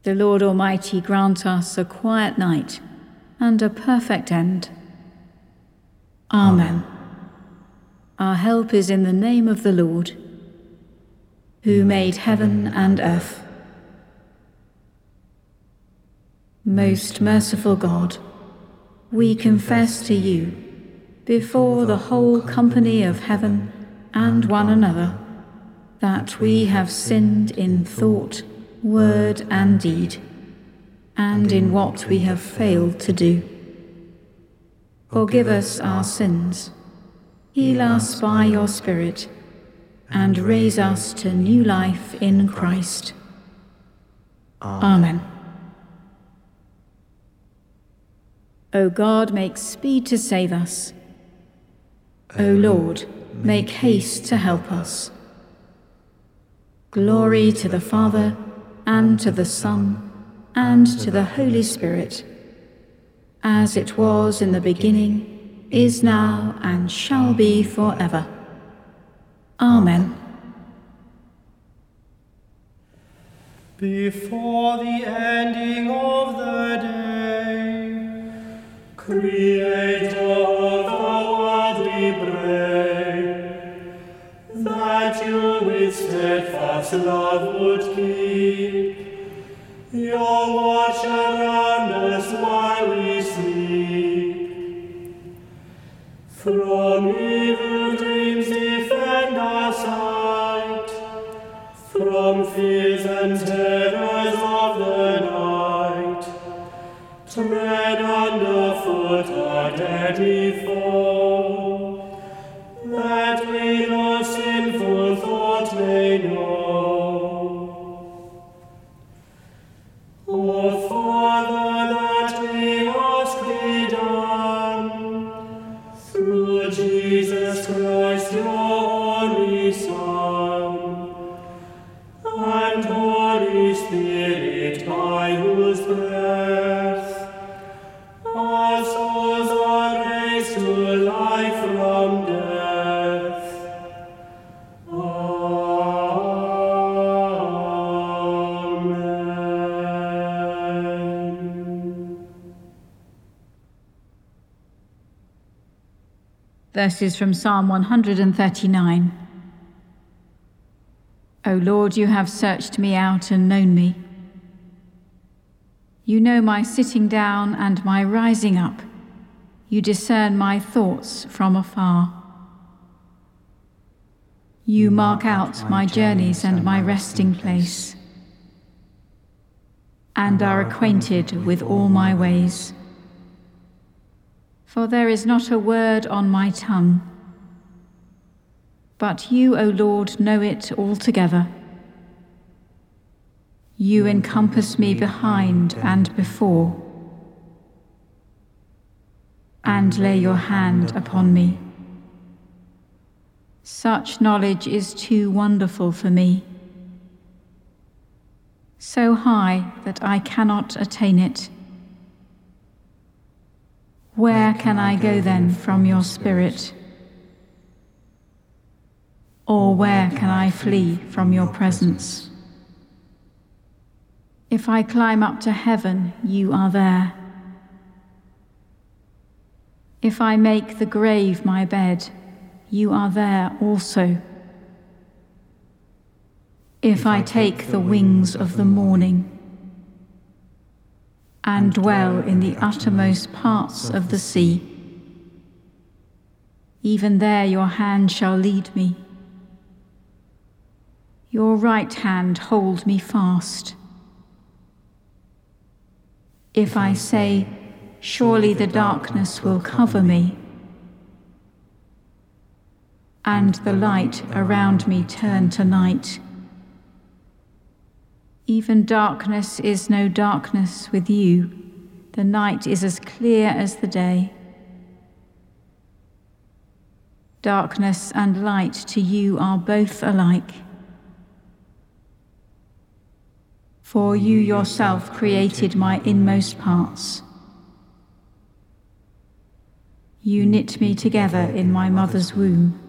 The Lord Almighty grant us a quiet night and a perfect end. Amen. Our help is in the name of the Lord, who made heaven and earth. Most merciful God, we confess to you, before the whole company of heaven and one another, that we have sinned in thought, word, and deed, and in what we have failed to do. Forgive us our sins, heal us by your Spirit, and raise us to new life in Christ. Amen. O God, make speed to save us. O Lord, make haste to help us. Glory to the Father, and to the Son, and to the Holy Spirit, as it was in the beginning, is now, and shall be forever. Amen. Before the ending of the day, Creator of the world, we pray, that you with steadfast love would keep your watch around us while we sleep. From evil dreams defend our sight, from fears and terrors of the night. Tread underfoot our deadly foe, that we no sinful thought may know. O Father, that we ask thee done, through Jesus Christ, your only Son, and Holy Spirit, by whose breath our souls are raised to life from death. Amen. Verses from Psalm 139. O Lord, you have searched me out and known me. You know my sitting down and my rising up. You discern my thoughts from afar. You mark out my journeys and my resting place, and are acquainted with all my ways. For there is not a word on my tongue, but you, O Lord, know it altogether. You encompass me behind and before, and lay your hand upon me. Such knowledge is too wonderful for me, so high that I cannot attain it. Where can I go then from your Spirit? Or where can I flee from your presence? If I climb up to heaven, you are there. If I make the grave my bed, you are there also. If I take the wings of the morning and dwell in the uttermost parts of the sea, even there your hand shall lead me. Your right hand hold me fast. If I say, surely the darkness will cover me, and the light around me turn to night, even darkness is no darkness with you. The night is as clear as the day. Darkness and light to you are both alike. For you yourself created my inmost parts. You knit me together in my mother's womb.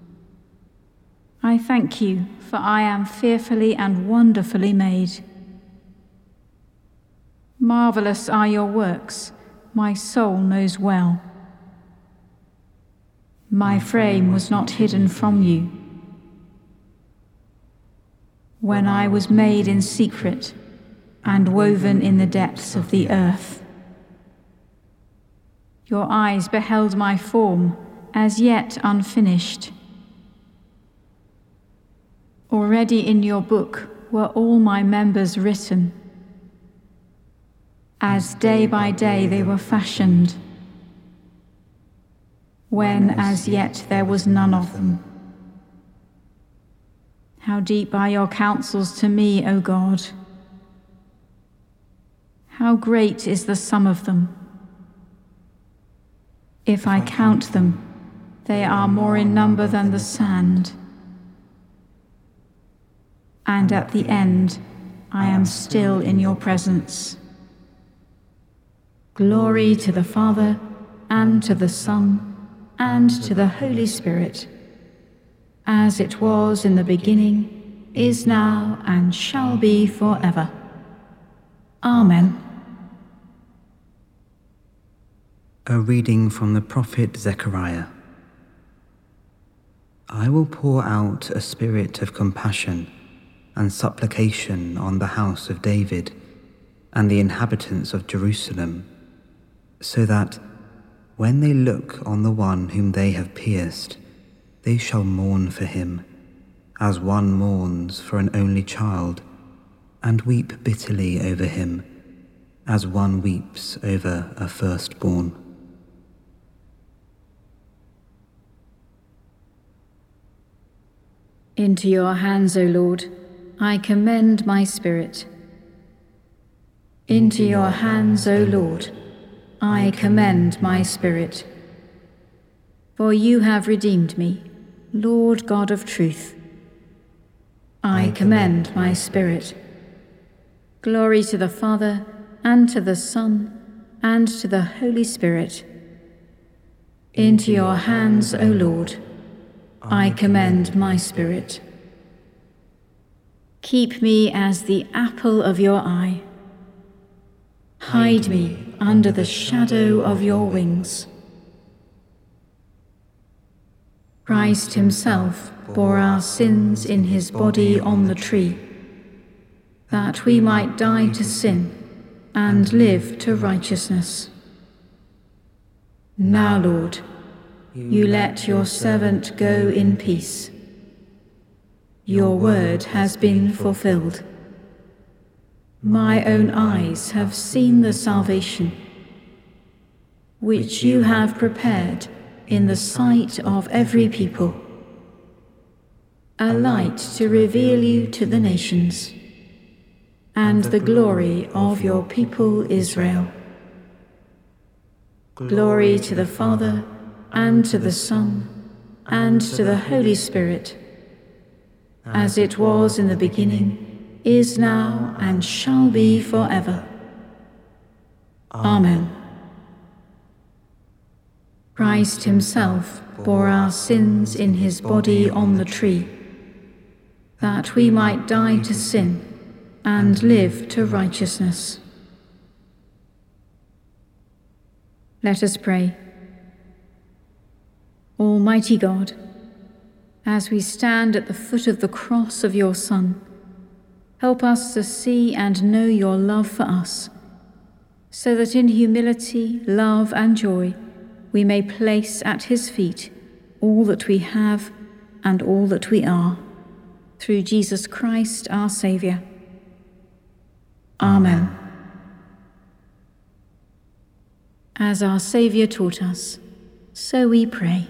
I thank you, for I am fearfully and wonderfully made. Marvelous are your works, my soul knows well. My frame was not hidden from you when I was made in secret and woven in the depths of the earth. Your eyes beheld my form, as yet unfinished. Already in your book were all my members written, as day by day they were fashioned, when as yet there was none of them. How deep are your counsels to me, O God! How great is the sum of them! If I count them, they are more in number than the sand. And at the end, I am still in your presence. Glory to the Father, and to the Son, and to the Holy Spirit, as it was in the beginning, is now, and shall be forever. Amen. A reading from the prophet Zechariah. I will pour out a spirit of compassion and supplication on the house of David and the inhabitants of Jerusalem, so that when they look on the one whom they have pierced, they shall mourn for him, as one mourns for an only child, and weep bitterly over him, as one weeps over a firstborn. Into your hands, O Lord, I commend my spirit. Into your hands, O Lord, I commend my spirit. For you have redeemed me, Lord God of truth. I commend my spirit. Glory to the Father, and to the Son, and to the Holy Spirit. Into your hands, O Lord, I commend my spirit. Keep me as the apple of your eye. Hide me under the shadow of your wings. Christ himself bore our sins in his body on the tree, that we might die to sin and live to righteousness. Now, Lord, you let your servant go in peace. Your word has been fulfilled. My own eyes have seen the salvation, which you have prepared in the sight of every people, a light to reveal you to the nations, and the glory of your people Israel. Glory to the Father, and to the Son, and to the Holy Spirit, as it was in the beginning, is now, and shall be forever. Amen. Christ himself bore our sins in his body on the tree, that we might die to sin and live to righteousness. Let us pray. Almighty God, as we stand at the foot of the cross of your Son, help us to see and know your love for us, so that in humility, love, and joy we may place at his feet all that we have and all that we are, through Jesus Christ our Saviour. Amen. As our Saviour taught us, so we pray.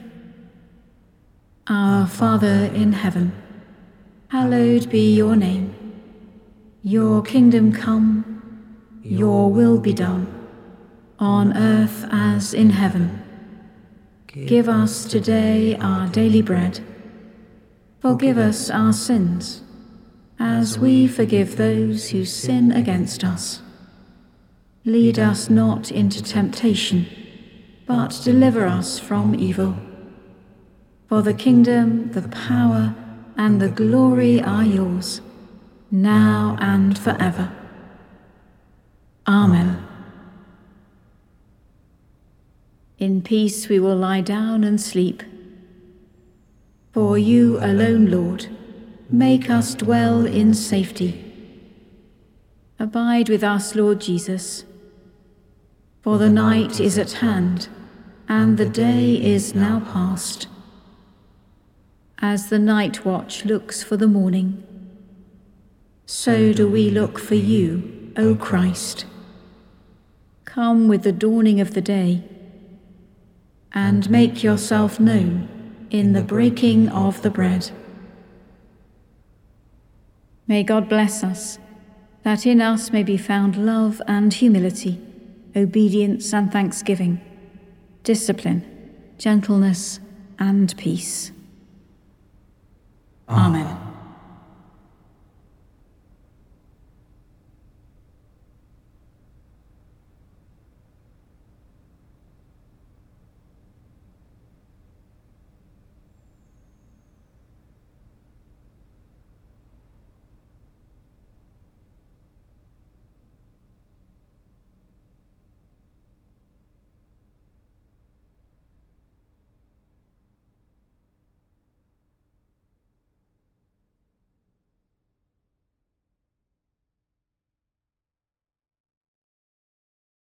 Our Father in heaven, hallowed be your name. Your kingdom come, your will be done, on earth as in heaven. Give us today our daily bread. Forgive us our sins, as we forgive those who sin against us. Lead us not into temptation, but deliver us from evil. For the kingdom, the power, and the glory are yours, now and forever. Amen. In peace we will lie down and sleep. For you alone, Lord, make us dwell in safety. Abide with us, Lord Jesus, for the night is at hand, and the day is now past. As the night watch looks for the morning, so do we look for you, O Christ. Come with the dawning of the day, and make yourself known in the breaking of the bread. May God bless us, that in us may be found love and humility, obedience and thanksgiving, discipline, gentleness and peace. Amen.